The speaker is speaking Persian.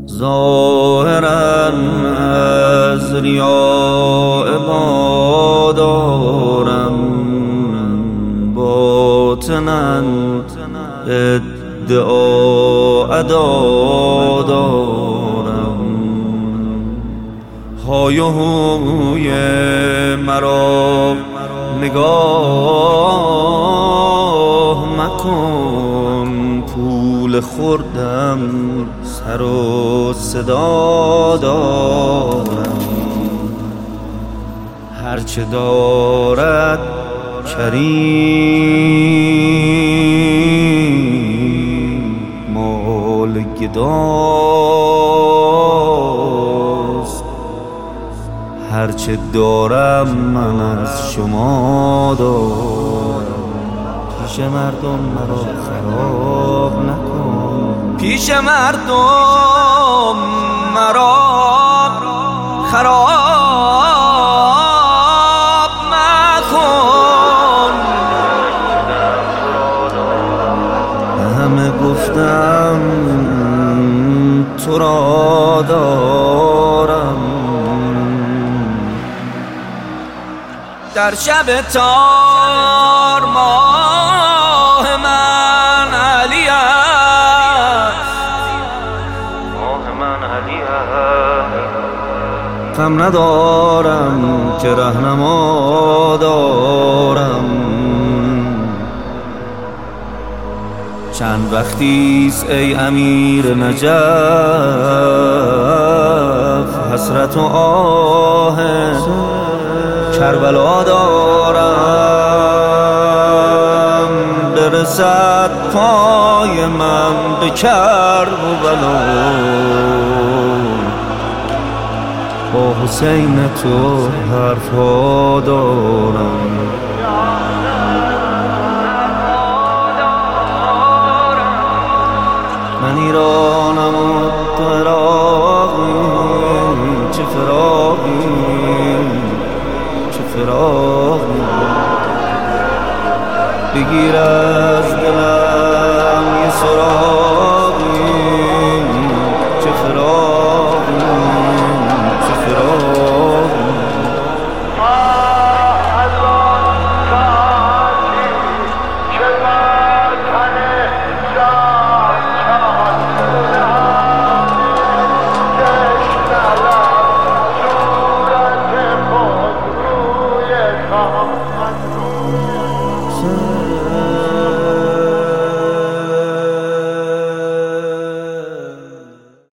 ظاهراً از ریاء ما دارم، باطناً ادعا ادا دارم. های و هوی مرا نگاه مکن، پول خوردم سر و صدا دارم. هرچه دارد کریم مال گداست، هرچه دارم من از شما دارم. پیش مردم مرا خراب نکن، پیش مردم مرا خراب مکن. همه گفتم تو را دارم، در شب تار ماه من علی است، ماه من علی است. غم ندارم که رهنما دارم، چند وقتیست ای امیر نجف حسرت و آه کربلا دارم. برسد پای من به کربلا، با حسین تو حرفا دارم. من ایرانم و تو عراقی، چه فراقی چه فراقی. بگیر از دلم یه سراغ